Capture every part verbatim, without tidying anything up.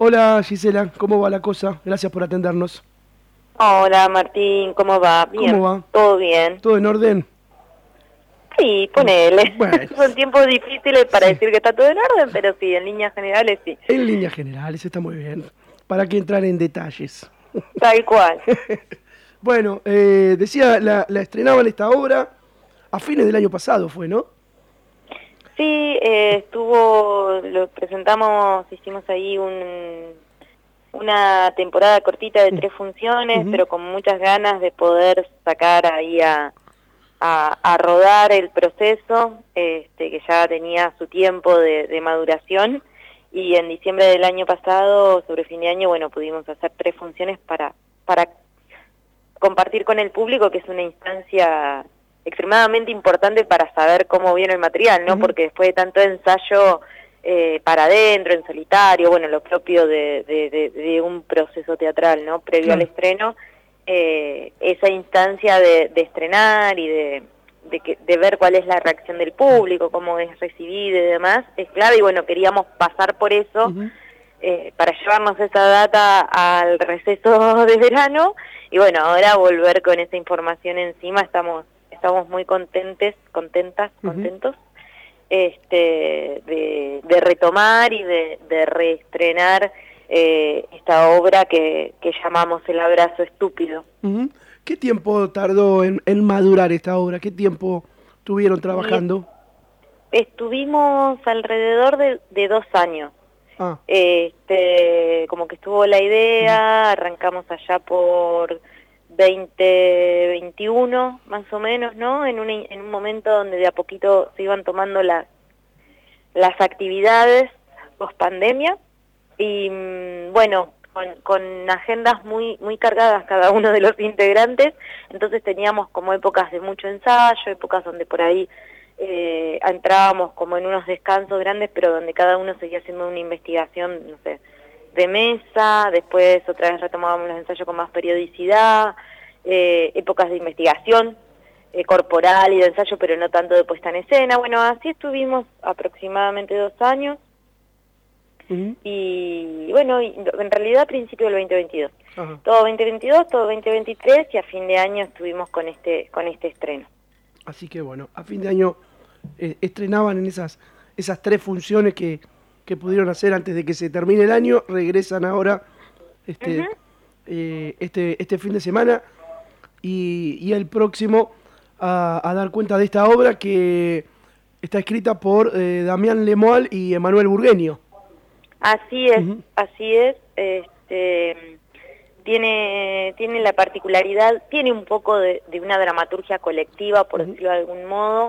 Hola Gisela, ¿cómo va la cosa? Gracias por atendernos. Hola Martín, ¿cómo va? Bien, ¿Cómo va? todo bien. ¿Todo en orden? Sí, ponele. Bueno, Son tiempos difíciles para sí. decir que está todo en orden, pero sí, en líneas generales sí. En líneas generales está muy bien. ¿Para qué entrar en detalles? Tal cual. Bueno, eh, decía, la, la estrenaban esta obra a fines del año pasado, fue, ¿no? Sí, eh, estuvo, lo presentamos, hicimos ahí un, una temporada cortita de tres funciones, Ujú. pero con muchas ganas de poder sacar ahí a, a, a rodar el proceso, este, que ya tenía su tiempo de, de maduración. Y en diciembre del año pasado, sobre fin de año, bueno, pudimos hacer tres funciones para, para compartir con el público, que es una instancia extremadamente importante para saber cómo viene el material, ¿no? Ujú. Porque después de tanto ensayo eh, para adentro, en solitario, bueno, lo propio de, de, de, de un proceso teatral, ¿no? Previo al Claro. estreno, eh, esa instancia de, de estrenar y de, de, que, de ver cuál es la reacción del público, cómo es recibido y demás, es clave, y bueno, queríamos pasar por eso, Ujú. eh, para llevarnos esa data al receso de verano, y bueno, ahora volver con esa información encima, estamos estamos muy contentes, contentas, Ujú. contentos, este, de, de retomar y de, de reestrenar eh, esta obra que, que llamamos El abrazo estúpido. Ujú. ¿Qué tiempo tardó en, en madurar esta obra? ¿Qué tiempo tuvieron Y trabajando? estuvimos alrededor de, de dos años. Ah. Este, como que estuvo la Ujú. idea, arrancamos allá por veinte veintiuno, más o menos, ¿no? En un, en un momento donde de a poquito se iban tomando las, las actividades post pandemia, y mm, bueno, con, con agendas muy, muy cargadas cada uno de los integrantes, entonces teníamos como épocas de mucho ensayo, épocas donde por ahí eh, entrábamos como en unos descansos grandes, pero donde cada uno seguía haciendo una investigación, no sé, de mesa, después otra vez retomábamos los ensayos con más periodicidad, eh, épocas de investigación eh, corporal y de ensayo, pero no tanto de puesta en escena. Bueno, así estuvimos aproximadamente dos años, Ujú. y bueno, y en realidad a principio del veinte veintidós. Ajá. Todo veinte veintidós, todo veinte veintitrés, y a fin de año estuvimos con este con este estreno. Así que bueno, a fin de año eh, estrenaban en esas, esas tres funciones que, que pudieron hacer antes de que se termine el año, regresan ahora este, Ujú. eh, este, este fin de semana y, y el próximo a, a dar cuenta de esta obra que está escrita por eh, Damián Lemoal y Emanuel Burgueño. Así es, Ujú. así es. Este, tiene, tiene la particularidad, tiene un poco de, de una dramaturgia colectiva, por Ujú. decirlo de algún modo,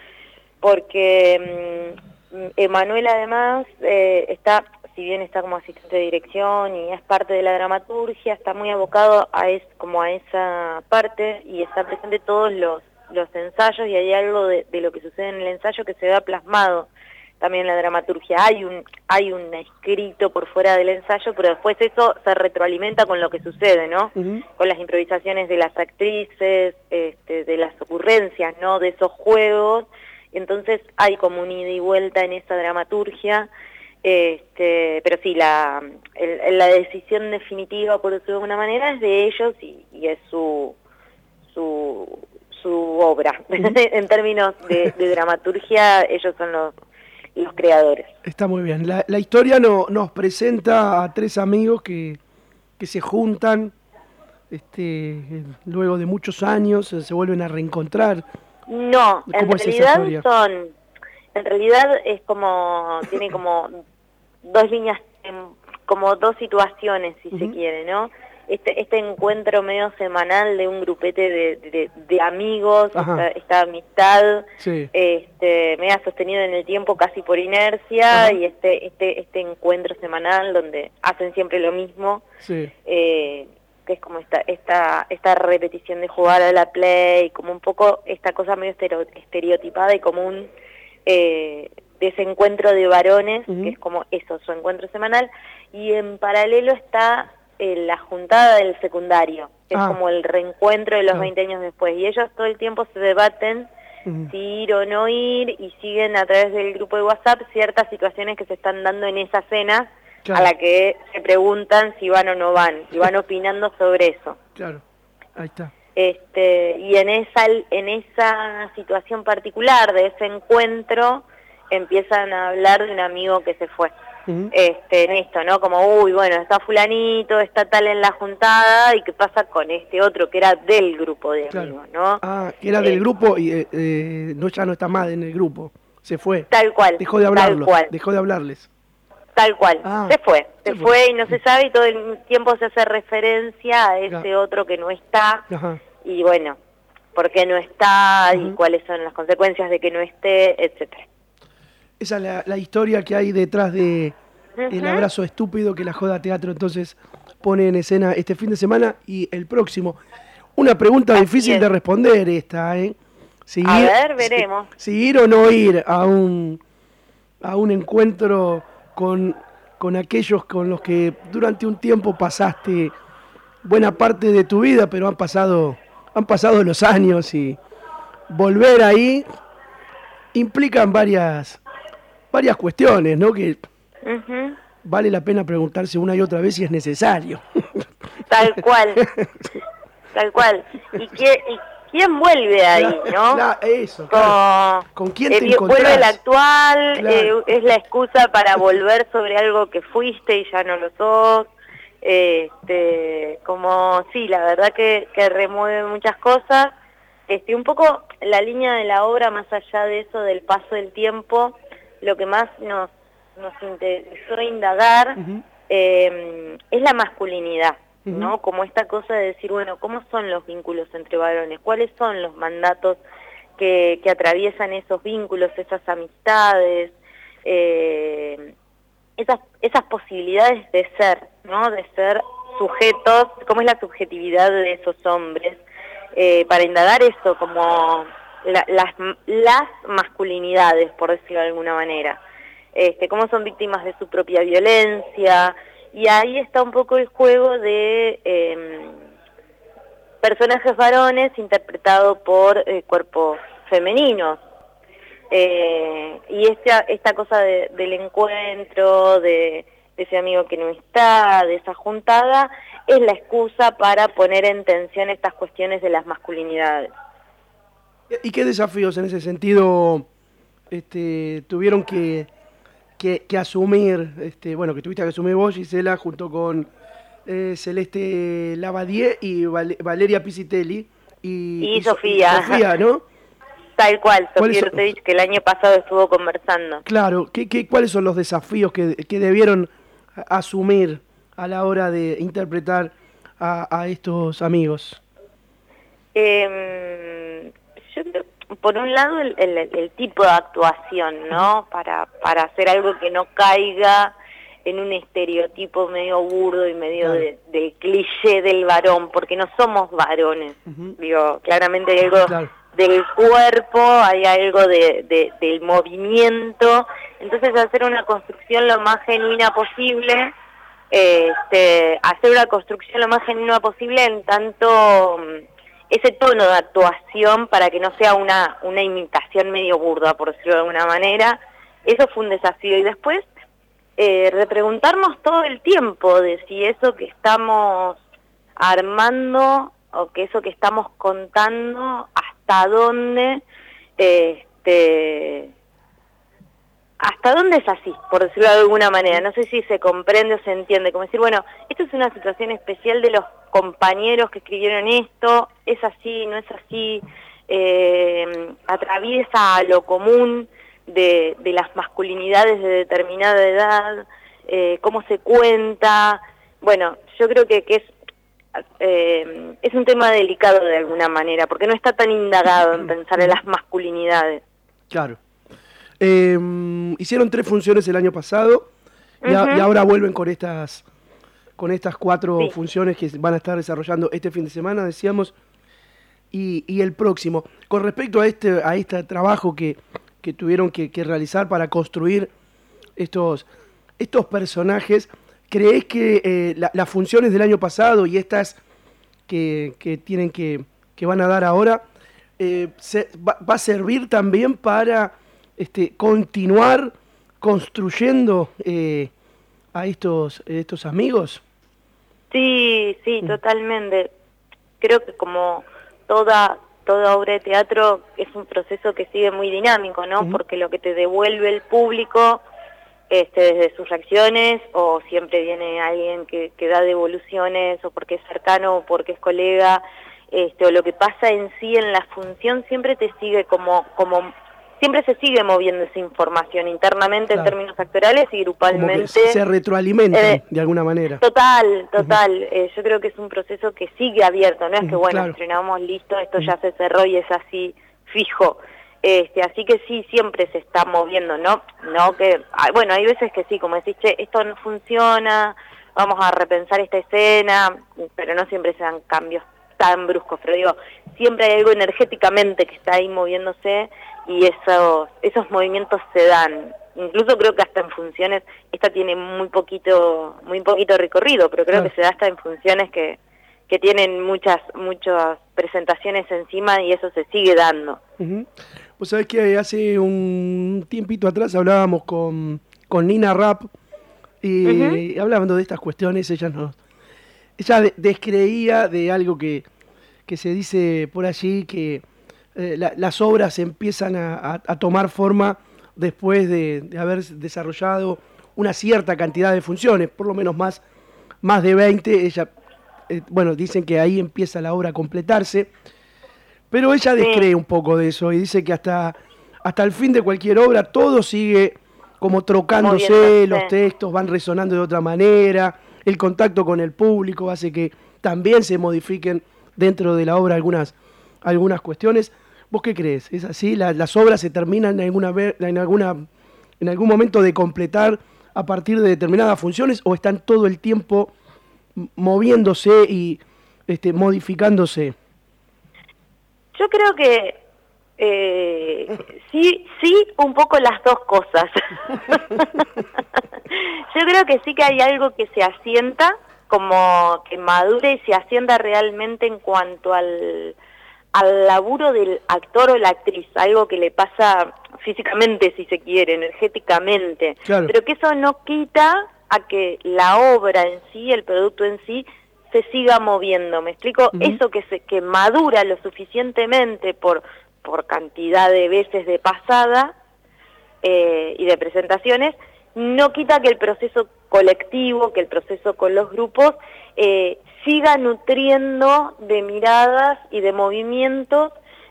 porque mm, Emanuel además eh, está, si bien está como asistente de dirección y es parte de la dramaturgia, está muy abocado a es, como a esa parte, y está presente todos los, los ensayos, y hay algo de, de lo que sucede en el ensayo que se ve plasmado también en la dramaturgia. Hay un, hay un escrito por fuera del ensayo, pero después eso se retroalimenta con lo que sucede, ¿no? Ujú. Con las improvisaciones de las actrices, este, de las ocurrencias, ¿no? De esos juegos. Entonces hay como un ida y vuelta en esa dramaturgia, este, pero sí, la, el, la decisión definitiva, por decirlo de alguna manera, es de ellos, y, y es su, su, su obra. Ujú. En términos de, de dramaturgia, ellos son los, los creadores. Está muy bien. La, la historia no, nos presenta a tres amigos que, que se juntan este, eh, luego de muchos años, eh, se vuelven a reencontrar. No, en ¿Cómo es esa realidad historia? son, en realidad es como, tiene como dos líneas, em, como dos situaciones, si se Ujú. quiere, ¿no? Este, este encuentro medio semanal de un grupete de, de, de amigos, esta, Ajá, esta amistad, sí. este, media sostenida en el tiempo casi por inercia, Ajá, y este, este, este encuentro semanal donde hacen siempre lo mismo, sí. eh, que es como esta, esta, esta repetición de jugar a la play, como un poco esta cosa medio estereo, estereotipada y común, eh, de ese encuentro de varones, que Ujú. es como eso, su encuentro semanal, y en paralelo está eh, la juntada del secundario, que es Ah, como el reencuentro de los claro. veinte años después, y ellos todo el tiempo se debaten Ujú. si ir o no ir, y siguen a través del grupo de WhatsApp ciertas situaciones que se están dando en esa cena, claro. a la que se preguntan si van o no van, y van opinando sobre eso. Claro, ahí está. Este, y en esa, en esa situación particular de ese encuentro empiezan a hablar de un amigo que se fue. Uh-huh. Este, en esto, ¿no? Como, uy, bueno, está fulanito, está tal en la juntada, y qué pasa con este otro que era del grupo de claro. amigos, ¿no? Ah, que era eh, del grupo y eh, eh, no, ya no está más en el grupo, se fue. Tal cual. Dejó de hablarlo, tal cual. dejó de hablarles. Tal cual, ah, se fue, se, se fue. fue y no se sabe, y todo el tiempo se hace referencia a ese ya. otro que no está. Ajá. Y bueno, por qué no está, uh-huh. y cuáles son las consecuencias de que no esté, etcétera. Esa es la, la historia que hay detrás de uh-huh. El abrazo estúpido que la Joda Teatro entonces pone en escena este fin de semana y el próximo. Una pregunta Así difícil es. de responder esta, ¿eh? Seguir, a ver, veremos. Si, si ir o no ir a un, a un encuentro con, con aquellos con los que durante un tiempo pasaste buena parte de tu vida, pero han pasado, han pasado los años y volver ahí implican varias... varias cuestiones, ¿no? Que uh-huh. vale la pena preguntarse una y otra vez si es necesario. Tal cual, tal cual. ¿Y, qué, y quién vuelve ahí, no? Claro, eso, claro. Con, ¿Con quién te eh, encontrás? Vuelve el actual, Claro. eh, es la excusa para volver sobre algo que fuiste y ya no lo sos. Este, como, sí, la verdad que, que remueve muchas cosas. Este, un poco la línea de la obra, más allá de eso, del paso del tiempo, lo que más nos, nos interesó indagar uh-huh. eh, es la masculinidad, uh-huh. ¿no? Como esta cosa de decir, bueno, ¿cómo son los vínculos entre varones? ¿Cuáles son los mandatos que, que atraviesan esos vínculos, esas amistades, eh, esas, esas posibilidades de ser, ¿no? De ser sujetos, ¿cómo es la subjetividad de esos hombres? Eh, para indagar eso, como... La, las, las masculinidades, por decirlo de alguna manera, este, cómo son víctimas de su propia violencia, y ahí está un poco el juego de eh, personajes varones interpretados por eh, cuerpos femeninos, eh, y esta, esta cosa de, del encuentro, de, de ese amigo que no está, de esa juntada, es la excusa para poner en tensión estas cuestiones de las masculinidades. ¿Y qué desafíos en ese sentido este, tuvieron que, que, que asumir, este, bueno, que tuviste que asumir vos, Gisela, junto con eh, Celeste Lavadier y Val Valeria Pisitelli? Y, y, y Sofía. Sofía, ¿no? Tal cual, Sofía Urtevich, que el año pasado estuvo conversando. Claro, ¿qué, qué, ¿cuáles son los desafíos que, que debieron asumir a la hora de interpretar a, a estos amigos? Eh... Yo creo, por un lado, el, el, el tipo de actuación, ¿no? Para, para hacer algo que no caiga en un estereotipo medio burdo y medio claro. de, del cliché del varón, porque no somos varones. Uh-huh. Digo, claramente hay algo claro. del cuerpo, hay algo de, de, del movimiento. Entonces, hacer una construcción lo más genuina posible, este, hacer una construcción lo más genuina posible en tanto... ese tono de actuación para que no sea una, una imitación medio burda, por decirlo de alguna manera. Eso fue un desafío. Y después, eh, repreguntarnos todo el tiempo de si eso que estamos armando o que eso que estamos contando, hasta dónde, este, hasta dónde es así, por decirlo de alguna manera. No sé si se comprende o se entiende. Como decir, bueno, esto es una situación especial de los compañeros que escribieron esto, es así, no es así, eh, atraviesa lo común de, de las masculinidades de determinada edad, eh, cómo se cuenta. Bueno, yo creo que, que es, eh, es un tema delicado de alguna manera, porque no está tan indagado en pensar en las masculinidades. Claro. Eh, hicieron tres funciones el año pasado y, uh-huh. a, y ahora vuelven con estas... con estas cuatro sí. funciones que van a estar desarrollando este fin de semana, decíamos, y, y el próximo. Con respecto a este a este trabajo que, que tuvieron que, que realizar para construir estos, estos personajes, ¿creés que eh, la, las funciones del año pasado y estas que, que tienen que, que van a dar ahora, eh, se, va, va a servir también para este, continuar construyendo... Eh, a estos, estos amigos? Sí, sí, totalmente. Creo que como toda toda obra de teatro es un proceso que sigue muy dinámico, ¿no? Uh-huh. Porque lo que te devuelve el público este, desde sus reacciones, o siempre viene alguien que, que da devoluciones, o porque es cercano, o porque es colega, este, o lo que pasa en sí en la función, siempre te sigue como... como siempre se sigue moviendo esa información internamente, claro, en términos actorales y grupalmente. Como que se retroalimentan eh, de alguna manera. Total, total. Uh-huh. eh, yo creo que es un proceso que sigue abierto, no es que, bueno, claro, estrenamos, listo, esto uh-huh. ya se cerró y es así fijo. Este, así que sí, siempre se está moviendo, ¿no? No que, bueno, hay veces que sí, como decís, che, esto no funciona, vamos a repensar esta escena, pero no siempre se dan cambios tan bruscos, pero digo, siempre hay algo energéticamente que está ahí moviéndose, y esos esos movimientos se dan. Incluso creo que hasta en funciones, esta tiene muy poquito muy poquito recorrido, pero creo, claro, que se da hasta en funciones que, que tienen muchas muchas presentaciones encima, y eso se sigue dando. Uh-huh. Vos sabés que hace un tiempito atrás hablábamos con, con Nina Rapp, y uh-huh. hablando de estas cuestiones, ella nos ella de, descreía de algo que, que se dice por allí, que Eh, la, las obras empiezan a, a, a tomar forma después de, de haber desarrollado una cierta cantidad de funciones, por lo menos más, más de veinte. Ella, eh, bueno, dicen que ahí empieza la obra a completarse, pero ella descree sí. un poco de eso y dice que hasta, hasta el fin de cualquier obra todo sigue como trocándose, los textos van resonando de otra manera, el contacto con el público hace que también se modifiquen dentro de la obra algunas, algunas cuestiones. ¿Vos qué crees? ¿Es así? ¿La, ¿Las obras se terminan en, alguna, en, alguna, en algún momento de completar a partir de determinadas funciones, o están todo el tiempo moviéndose y este, modificándose? Yo creo que eh, sí, sí, un poco las dos cosas. Yo creo que sí que hay algo que se asienta, como que madure y se asienta realmente en cuanto al... al laburo del actor o la actriz, algo que le pasa físicamente, si se quiere, energéticamente, claro, pero que eso no quita a que la obra en sí, el producto en sí, se siga moviendo. ¿Me explico? Uh-huh. Eso que se que madura lo suficientemente por, por cantidad de veces de pasada eh, y de presentaciones, no quita que el proceso colectivo, que el proceso con los grupos, eh, siga nutriendo de miradas y de movimientos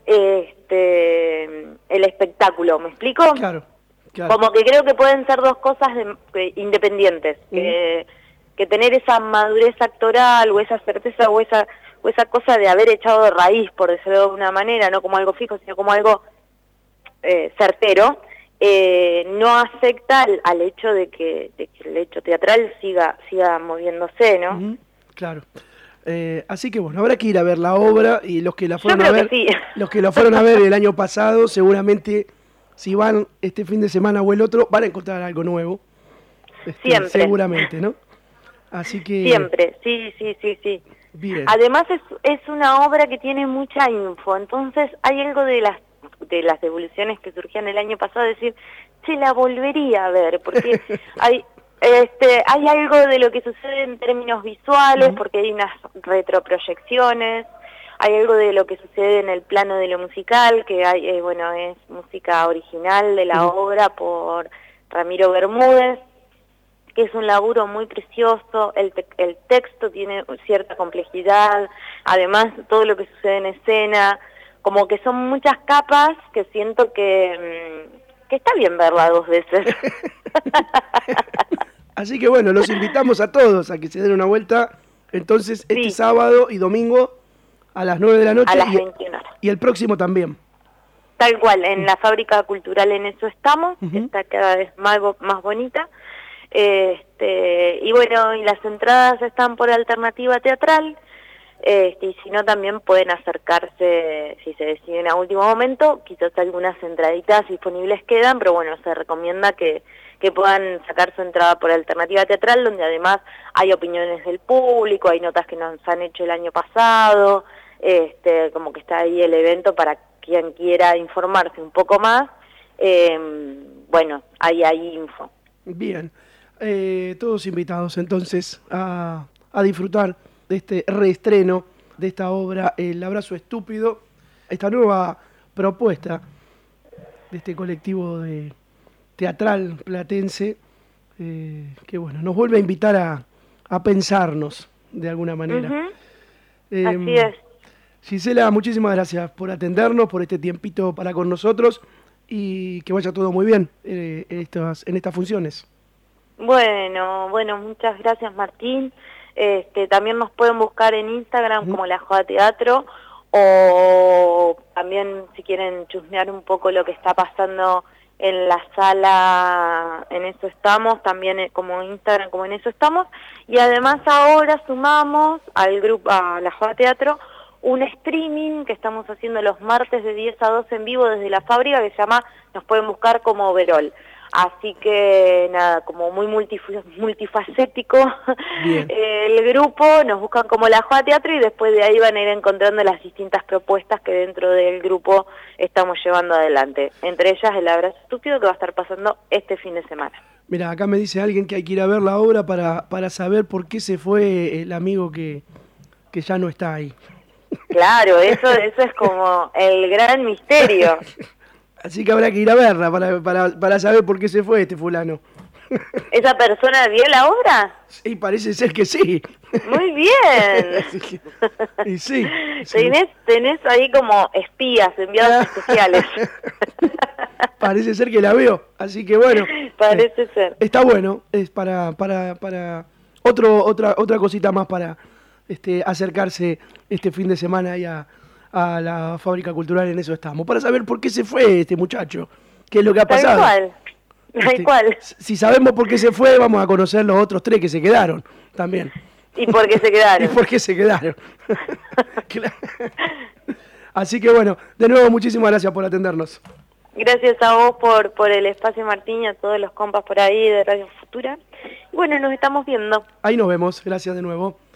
este, el espectáculo. ¿Me explico? Claro, claro. Como que creo que pueden ser dos cosas de, que, independientes. Uh-huh. que, que tener esa madurez actoral o esa certeza o esa, o esa cosa de haber echado de raíz, por decirlo de alguna manera, no como algo fijo, sino como algo eh, certero, eh, no afecta al, al hecho de que, de que el hecho teatral siga, siga moviéndose, ¿no? Uh-huh. Claro. Eh, así que bueno, habrá que ir a ver la obra, y los que la fueron a ver, sí. los que la fueron a ver el año pasado, seguramente si van este fin de semana o el otro, van a encontrar algo nuevo. Este, Siempre. Seguramente, ¿no? Así que... Siempre, sí, sí, sí, sí. Bien. Además es, es una obra que tiene mucha info, entonces hay algo de las de las devoluciones que surgían el año pasado, decir, se la volvería a ver, porque hay... Este, hay algo de lo que sucede en términos visuales, uh-huh, porque hay unas retroproyecciones, hay algo de lo que sucede en el plano de lo musical, que hay, eh, bueno, es música original de la uh-huh. obra por Ramiro Bermúdez, que es un laburo muy precioso, el, te- el texto tiene cierta complejidad, además todo lo que sucede en escena, como que son muchas capas que siento que, que está bien verla dos veces. Así que bueno, los invitamos a todos a que se den una vuelta, entonces, este sí. sábado y domingo a las nueve de la noche. A las y, veintiuna horas. Y el próximo también. Tal cual, en la Fábrica Cultural en eso estamos, uh-huh. está cada vez más, más bonita. Este, y bueno, y las entradas están por Alternativa Teatral, este, y si no también pueden acercarse, si se deciden a último momento, quizás algunas entraditas disponibles quedan, pero bueno, se recomienda que, que puedan sacar su entrada por Alternativa Teatral, donde además hay opiniones del público, hay notas que nos han hecho el año pasado, este, como que está ahí el evento para quien quiera informarse un poco más, eh, bueno, ahí hay info. Bien. eh, todos invitados entonces a, a disfrutar de este reestreno de esta obra, El abrazo estúpido, esta nueva propuesta de este colectivo de teatral platense, eh, que bueno, nos vuelve a invitar a, a pensarnos de alguna manera. Uh-huh. Eh, Así es. Gisela, muchísimas gracias por atendernos, por este tiempito para con nosotros y que vaya todo muy bien eh, en, estas, en estas funciones. Bueno, bueno, muchas gracias Martín. Este, también nos pueden buscar en Instagram uh-huh. como La Joda Teatro, o también si quieren chusmear un poco lo que está pasando en la sala, En Eso Estamos, también como Instagram, como En Eso Estamos, y además ahora sumamos al grupo, a La Joda Teatro, un streaming que estamos haciendo los martes de diez a doce en vivo desde la fábrica, que se llama, nos pueden buscar como Overol. Así que nada, como muy multif- multifacético el grupo, nos buscan como La Joda Teatro y después de ahí van a ir encontrando las distintas propuestas que dentro del grupo estamos llevando adelante. Entre ellas El abrazo estúpido, que va a estar pasando este fin de semana. Mira, acá me dice alguien que hay que ir a ver la obra para, para saber por qué se fue el amigo que, que ya no está ahí. Claro, eso, eso es como el gran misterio. Así que habrá que ir a verla para, para, para saber por qué se fue este fulano. ¿Esa persona vio la obra? Sí, parece ser que sí. Muy bien. que, y sí, sí. Tenés, tenés ahí como espías, enviados especiales. Parece ser que la veo, así que bueno. Parece eh, ser. Está bueno, es para, para, para otro, otra, otra cosita más para este, acercarse este fin de semana ahí a, a la Fábrica Cultural. En Eso Estamos, para saber por qué se fue este muchacho, qué es lo que ha pasado. Tal cual, tal este, cual. Si sabemos por qué se fue, vamos a conocer los otros tres que se quedaron también. ¿Y por qué se quedaron? ¿Y por qué se quedaron? Así que bueno, de nuevo muchísimas gracias por atendernos. Gracias a vos por, por el espacio, Martín, y a todos los compas por ahí de Radio Futura. Y bueno, nos estamos viendo. Ahí nos vemos, gracias de nuevo.